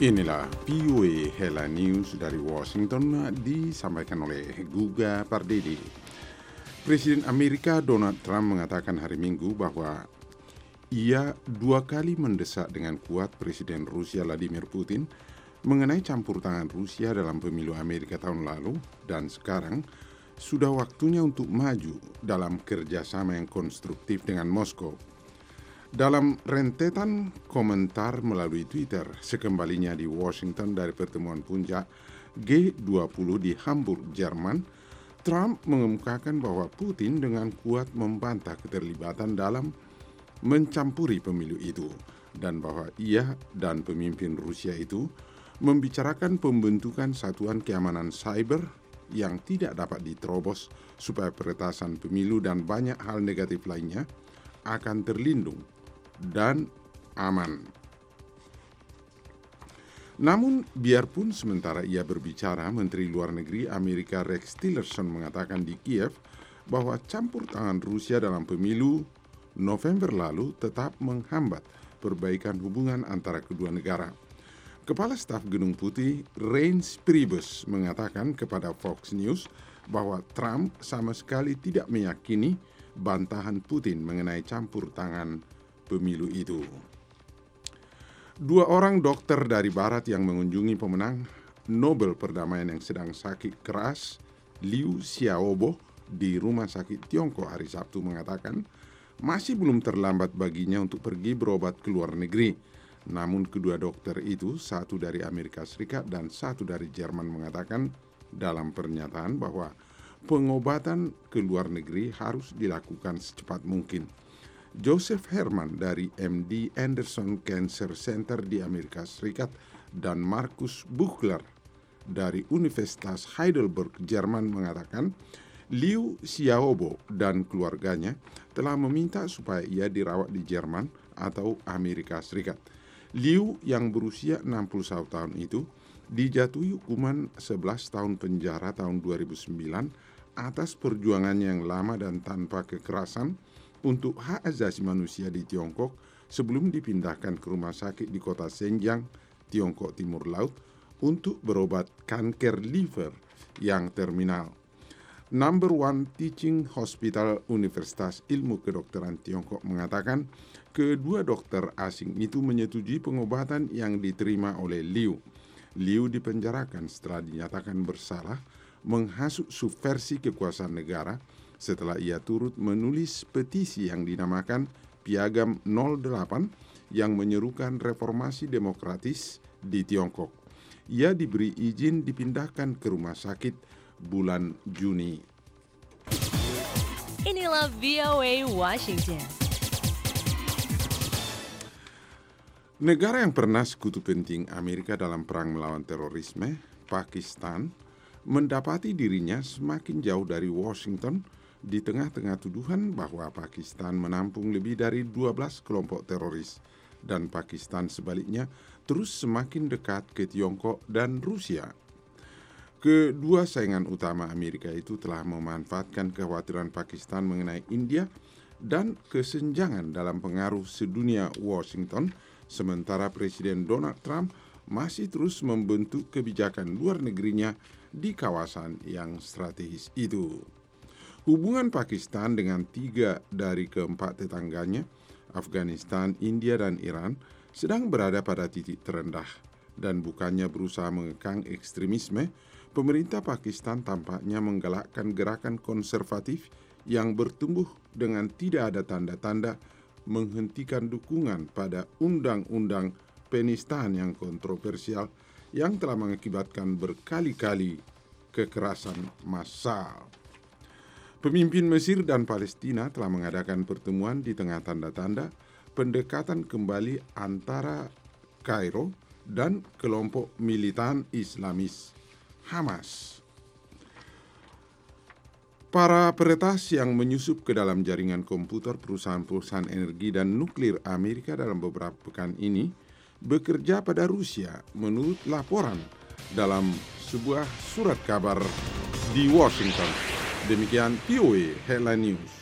Inilah VOA Headline News dari Washington disampaikan oleh Guga Pardede. Presiden Amerika Donald Trump mengatakan hari Minggu bahwa ia 2 kali mendesak dengan kuat Presiden Rusia Vladimir Putin mengenai campur tangan Rusia dalam pemilu Amerika tahun lalu dan sekarang sudah waktunya untuk maju dalam kerjasama yang konstruktif dengan Moskow. Dalam rentetan komentar melalui Twitter sekembalinya di Washington dari pertemuan puncak G20 di Hamburg, Jerman, Trump mengemukakan bahwa Putin dengan kuat membantah keterlibatan dalam mencampuri pemilu itu dan bahwa ia dan pemimpin Rusia itu membicarakan pembentukan satuan keamanan cyber yang tidak dapat diterobos supaya peretasan pemilu dan banyak hal negatif lainnya akan terlindung dan aman. Namun, biarpun sementara ia berbicara, Menteri Luar Negeri Amerika Rex Tillerson mengatakan di Kiev bahwa campur tangan Rusia dalam pemilu November lalu tetap menghambat perbaikan hubungan antara kedua negara. Kepala Staf Gedung Putih Reince Priebus mengatakan kepada Fox News bahwa Trump sama sekali tidak meyakini bantahan Putin mengenai campur tangan pemilu itu. 2 orang dokter dari Barat yang mengunjungi pemenang Nobel Perdamaian yang sedang sakit keras, Liu Xiaobo, di rumah sakit Tiongkok hari Sabtu mengatakan masih belum terlambat baginya untuk pergi berobat ke luar negeri. Namun kedua dokter itu, satu dari Amerika Serikat dan satu dari Jerman, mengatakan dalam pernyataan bahwa pengobatan ke luar negeri harus dilakukan secepat mungkin. Joseph Herman dari MD Anderson Cancer Center di Amerika Serikat dan Markus Buchler dari Universitas Heidelberg, Jerman mengatakan Liu Xiaobo dan keluarganya telah meminta supaya ia dirawat di Jerman atau Amerika Serikat. Liu yang berusia 61 tahun itu dijatuhi hukuman 11 tahun penjara tahun 2009 atas perjuangannya yang lama dan tanpa kekerasan untuk hak asasi manusia di Tiongkok sebelum dipindahkan ke rumah sakit di kota Zhenjiang, Tiongkok Timur Laut untuk berobat kanker liver yang terminal. Number One Teaching Hospital Universitas Ilmu Kedokteran Tiongkok mengatakan kedua dokter asing itu menyetujui pengobatan yang diterima oleh Liu. Liu dipenjarakan setelah dinyatakan bersalah menghasut subversi kekuasaan negara setelah ia turut menulis petisi yang dinamakan Piagam 08 yang menyerukan reformasi demokratis di Tiongkok. Ia diberi izin dipindahkan ke rumah sakit bulan Juni. Inilah VOA Washington. Negara yang pernah sekutu penting Amerika dalam perang melawan terorisme, Pakistan, mendapati dirinya semakin jauh dari Washington di tengah-tengah tuduhan bahwa Pakistan menampung lebih dari 12 kelompok teroris dan Pakistan sebaliknya terus semakin dekat ke Tiongkok dan Rusia. Kedua saingan utama Amerika itu telah memanfaatkan kekhawatiran Pakistan mengenai India dan kesenjangan dalam pengaruh sedunia Washington, sementara Presiden Donald Trump masih terus membentuk kebijakan luar negerinya di kawasan yang strategis itu. Hubungan Pakistan dengan 3 dari keempat tetangganya, Afghanistan, India, dan Iran, sedang berada pada titik terendah. Dan bukannya berusaha mengekang ekstremisme, pemerintah Pakistan tampaknya menggalakkan gerakan konservatif yang bertumbuh dengan tidak ada tanda-tanda menghentikan dukungan pada undang-undang penistaan yang kontroversial yang telah mengakibatkan berkali-kali kekerasan massal. Pemimpin Mesir dan Palestina telah mengadakan pertemuan di tengah tanda-tanda pendekatan kembali antara Kairo dan kelompok militan Islamis Hamas. Para peretas yang menyusup ke dalam jaringan komputer perusahaan-perusahaan energi dan nuklir Amerika dalam beberapa pekan ini bekerja pada Rusia menurut laporan dalam sebuah surat kabar di Washington. Demikian VOA Headline News.